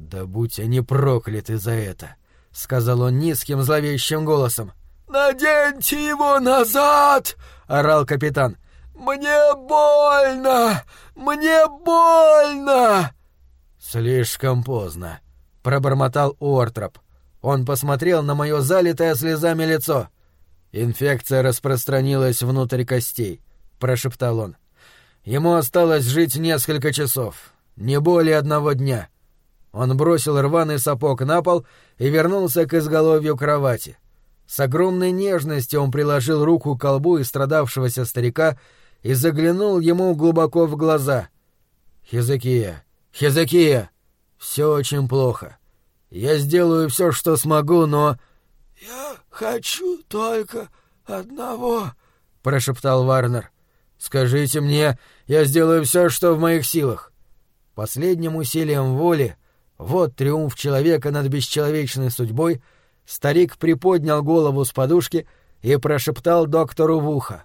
«Да будь они прокляты за это», — сказал он низким зловещим голосом. «Наденьте его назад!» — орал капитан. «Мне больно! Мне больно!» «Слишком поздно», — пробормотал Уортроп. Он посмотрел на мое залитое слезами лицо. «Инфекция распространилась внутрь костей», — прошептал он. «Ему осталось жить несколько часов, не более 1 дня». Он бросил рваный сапог на пол и вернулся к изголовью кровати. С огромной нежностью он приложил руку к колбу истрадавшегося старика и заглянул ему глубоко в глаза. «Хизекия, Хизекия, все очень плохо. Я сделаю все, что смогу, но...» «Я хочу только одного», — прошептал Варнер. «Скажите мне, я сделаю все, что в моих силах». Последним усилием воли, вот триумф человека над бесчеловечной судьбой, старик приподнял голову с подушки и прошептал доктору в ухо.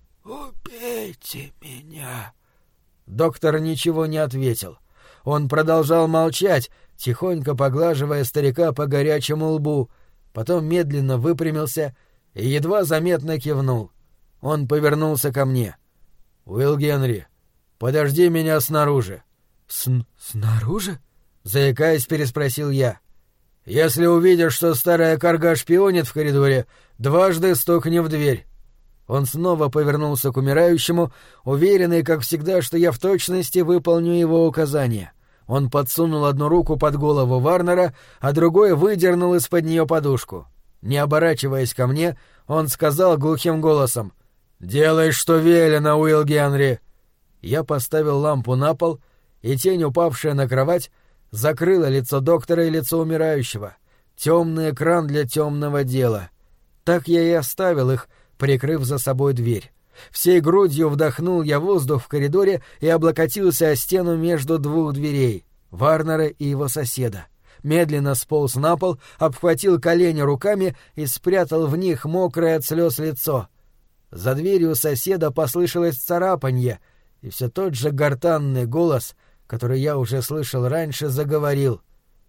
«Убейте меня». Доктор ничего не ответил. Он продолжал молчать, тихонько поглаживая старика по горячему лбу, потом медленно выпрямился и едва заметно кивнул. Он повернулся ко мне. «Уилл Генри, подожди меня снаружи». «Снаружи?» — заикаясь, переспросил я. «Если увидишь, что старая карга шпионит в коридоре, 2 стукни в дверь». Он снова повернулся к умирающему, уверенный, как всегда, что я в точности выполню его указания. Он подсунул одну руку под голову Варнера, а другой выдернул из-под нее подушку. Не оборачиваясь ко мне, он сказал глухим голосом: «Делай, что велено, Уилл Генри!» Я поставил лампу на пол, и тень, упавшая на кровать, закрыла лицо доктора и лицо умирающего. Темный экран для темного дела. Так я и оставил их, прикрыв за собой дверь. Всей грудью вдохнул я воздух в коридоре и облокотился о стену между 2 дверей — Варнера и его соседа. Медленно сполз на пол, обхватил колени руками и спрятал в них мокрое от слез лицо. За дверью соседа послышалось царапанье, и все тот же гортанный голос, который я уже слышал раньше, заговорил.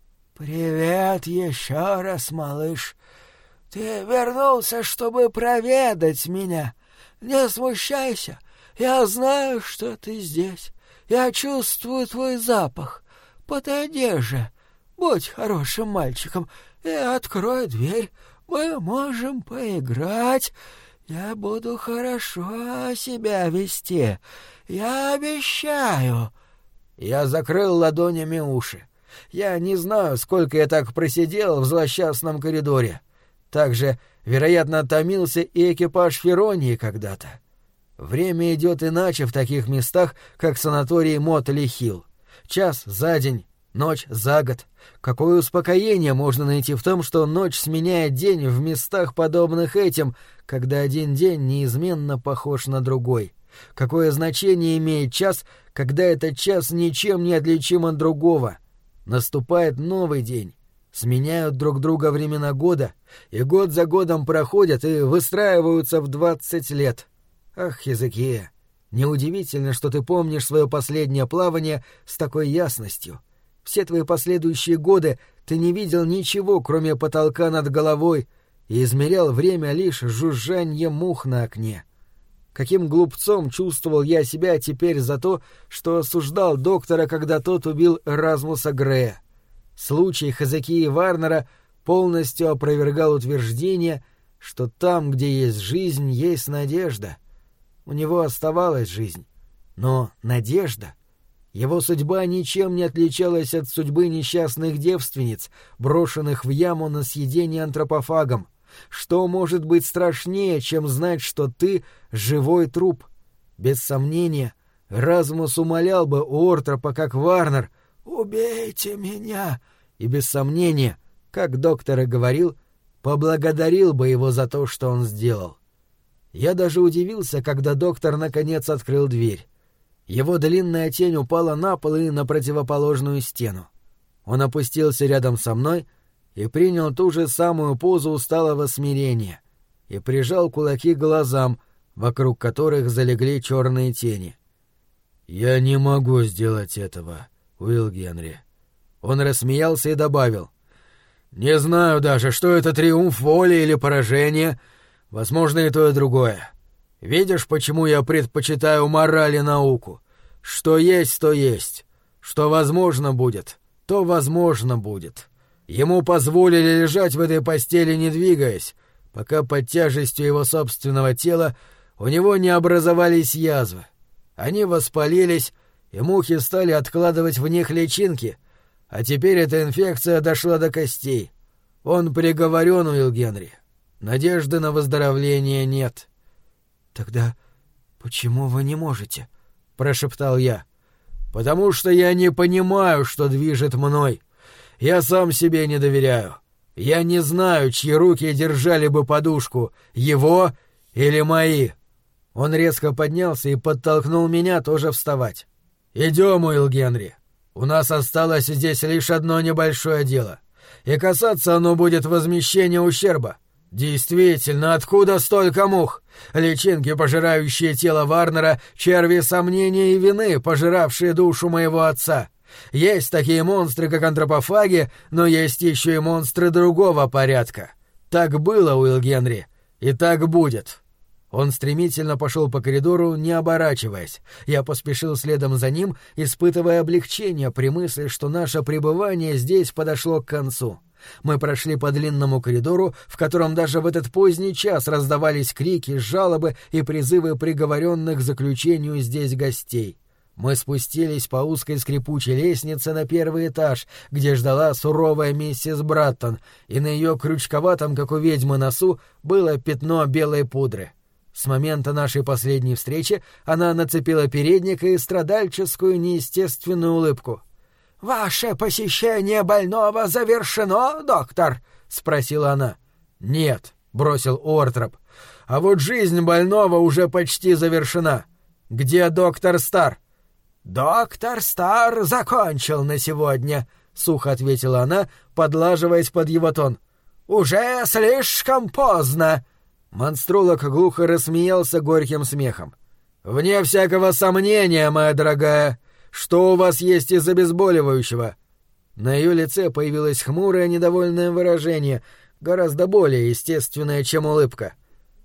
«Привет еще раз, малыш. Ты вернулся, чтобы проведать меня. Не смущайся, я знаю, что ты здесь. Я чувствую твой запах. Подойди же, будь хорошим мальчиком и открой дверь. Мы можем поиграть. Я буду хорошо себя вести. Я обещаю». Я закрыл ладонями уши. Я не знаю, сколько я так просидел в злосчастном коридоре. Также, вероятно, томился и экипаж Феронии когда-то. Время идет иначе в таких местах, как санаторий Мотли-Хилл. Час за день, ночь за год. Какое успокоение можно найти в том, что ночь сменяет день в местах, подобных этим, когда один день неизменно похож на другой? Какое значение имеет час, когда этот час ничем не отличим от другого? Наступает новый день. Сменяют друг друга времена года, и год за годом проходят и выстраиваются в 20 лет. Ах, Хизекия, неудивительно, что ты помнишь свое последнее плавание с такой ясностью. Все твои последующие годы ты не видел ничего, кроме потолка над головой, и измерял время лишь жужжаньем мух на окне. Каким глупцом чувствовал я себя теперь за то, что осуждал доктора, когда тот убил Эразмуса Грея. Случай Хизекии Варнера полностью опровергал утверждение, что там, где есть жизнь, есть надежда. У него оставалась жизнь, но надежда. Его судьба ничем не отличалась от судьбы несчастных девственниц, брошенных в яму на съедение антропофагом. Что может быть страшнее, чем знать, что ты — живой труп? Без сомнения, Эразмус умолял бы Уортропа, как Варнер: «Убейте меня!» И без сомнения, как доктор и говорил, поблагодарил бы его за то, что он сделал. Я даже удивился, когда доктор наконец открыл дверь. Его длинная тень упала на пол и на противоположную стену. Он опустился рядом со мной и принял ту же самую позу усталого смирения и прижал кулаки к глазам, вокруг которых залегли черные тени. «Я не могу сделать этого, Уилл Генри. Он рассмеялся и добавил: «Не знаю даже, что это триумф воли или поражение. Возможно, и то, и другое. Видишь, почему я предпочитаю мораль и науку? Что есть, то есть. Что возможно будет, то возможно будет. Ему позволили лежать в этой постели, не двигаясь, пока под тяжестью его собственного тела у него не образовались язвы. Они воспалились, и мухи стали откладывать в них личинки, а теперь эта инфекция дошла до костей. Он приговорен, Уилл Генри. Надежды на выздоровление нет». «Тогда почему вы не можете?» — прошептал я. «Потому что я не понимаю, что движет мной. Я сам себе не доверяю. Я не знаю, чьи руки держали бы подушку, его или мои». Он резко поднялся и подтолкнул меня тоже вставать. «Идем, Уилл Генри. У нас осталось здесь лишь одно небольшое дело, и касаться оно будет возмещения ущерба. Действительно, откуда столько мух? Личинки, пожирающие тело Варнера, черви сомнения и вины, пожиравшие душу моего отца. Есть такие монстры, как антропофаги, но есть еще и монстры другого порядка. Так было, Уилл Генри, и так будет». Он стремительно пошел по коридору, не оборачиваясь. Я поспешил следом за ним, испытывая облегчение при мысли, что наше пребывание здесь подошло к концу. Мы прошли по длинному коридору, в котором даже в этот поздний час раздавались крики, жалобы и призывы приговоренных к заключению здесь гостей. Мы спустились по узкой скрипучей лестнице на первый этаж, где ждала суровая миссис Браттон, и на ее крючковатом, как у ведьмы, носу было пятно белой пудры. С момента нашей последней встречи она нацепила передник и страдальческую неестественную улыбку. «Ваше посещение больного завершено, доктор?» — спросила она. «Нет», — бросил Уортроп. «А вот жизнь больного уже почти завершена. Где доктор Стар?» «Доктор Стар закончил на сегодня», — сухо ответила она, подлаживаясь под его тон. «Уже слишком поздно». Монстролог глухо рассмеялся горьким смехом. «Вне всякого сомнения, моя дорогая, что у вас есть из обезболивающего?» На ее лице появилось хмурое недовольное выражение, гораздо более естественное, чем улыбка.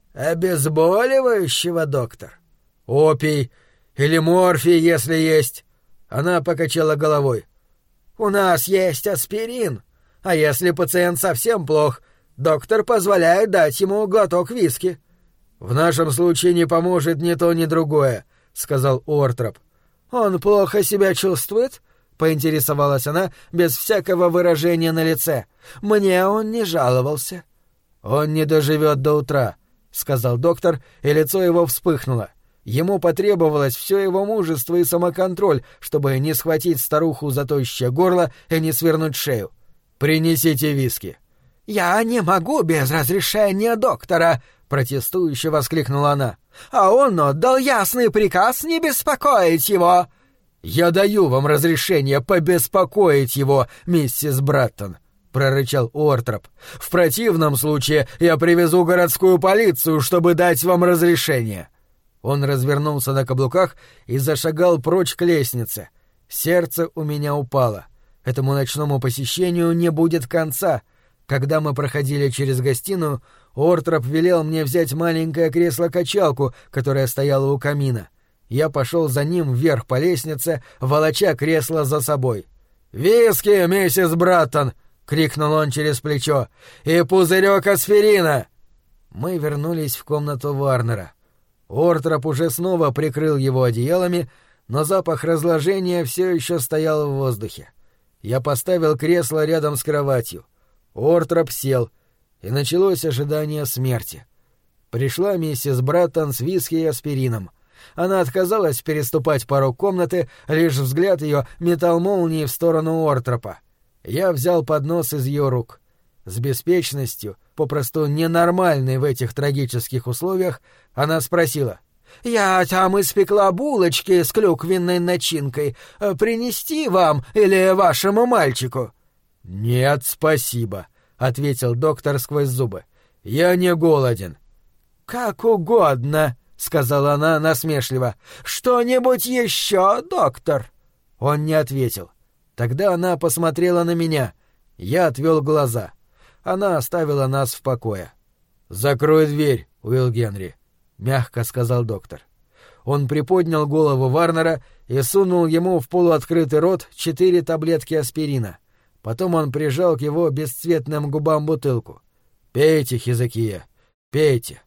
«Обезболивающего, доктор?» «Опий или морфий, если есть?» Она покачала головой. «У нас есть аспирин, а если пациент совсем плох, доктор позволяет дать ему глоток виски». «В нашем случае не поможет ни то, ни другое», — сказал Уортроп. «Он плохо себя чувствует?» — поинтересовалась она без всякого выражения на лице. «Мне он не жаловался». «Он не доживет до утра», — сказал доктор, и лицо его вспыхнуло. Ему потребовалось все его мужество и самоконтроль, чтобы не схватить старуху за тощее горло и не свернуть шею. «Принесите виски». «Я не могу без разрешения доктора», — протестующе воскликнула она. «А он отдал ясный приказ не беспокоить его». «Я даю вам разрешение побеспокоить его, миссис Браттон», — прорычал Уортроп. «В противном случае я привезу городскую полицию, чтобы дать вам разрешение». Он развернулся на каблуках и зашагал прочь к лестнице. Сердце у меня упало. Этому ночному посещению не будет конца. Когда мы проходили через гостиную, Уортроп велел мне взять маленькое кресло-качалку, которое стояло у камина. Я пошел за ним вверх по лестнице, волоча кресло за собой. «Виски, миссис Браттон!» — крикнул он через плечо. «И пузырек аспирина!» Мы вернулись в комнату Варнера. Уортроп уже снова прикрыл его одеялами, но запах разложения все еще стоял в воздухе. Я поставил кресло рядом с кроватью. Уортроп сел, и началось ожидание смерти. Пришла миссис Браттон с виски и аспирином. Она отказалась переступать порог комнаты, лишь взгляд ее метал молнии в сторону Уортропа. Я взял поднос из ее рук. С беспечностью, попросту ненормальной в этих трагических условиях, она спросила: «Я там испекла булочки с клюквенной начинкой. Принести вам или вашему мальчику?» «Нет, спасибо», — ответил доктор сквозь зубы. «Я не голоден». «Как угодно», — сказала она насмешливо. «Что-нибудь еще, доктор?» Он не ответил. Тогда она посмотрела на меня. Я отвел глаза. Она оставила нас в покое. «Закрой дверь, Уилл Генри», — мягко сказал доктор. Он приподнял голову Варнера и сунул ему в полуоткрытый рот 4 таблетки аспирина. Потом он прижал к его бесцветным губам бутылку. «Пейте, Хизекия, пейте».